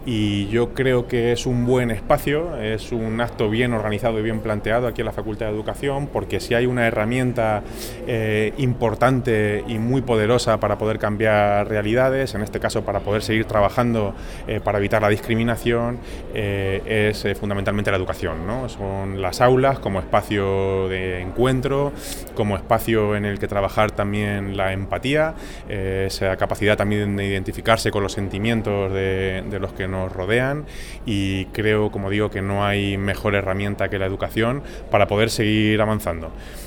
y yo creo que es un buen espacio, es un acto bien organizado y bien planteado aquí en la Facultad de Educación, porque si hay una herramienta importante y muy poderosa para poder cambiar realidades, en este caso para poder seguir trabajando para evitar la discriminación, es fundamentalmente la educación, ¿no? Son las aulas como espacio de encuentro, como espacio en el que trabajar también la empatía, esa capacidad también de identificarse con los sentimientos de los que nos rodean, y creo, como digo, que no hay mejor herramienta que la educación para poder seguir avanzando.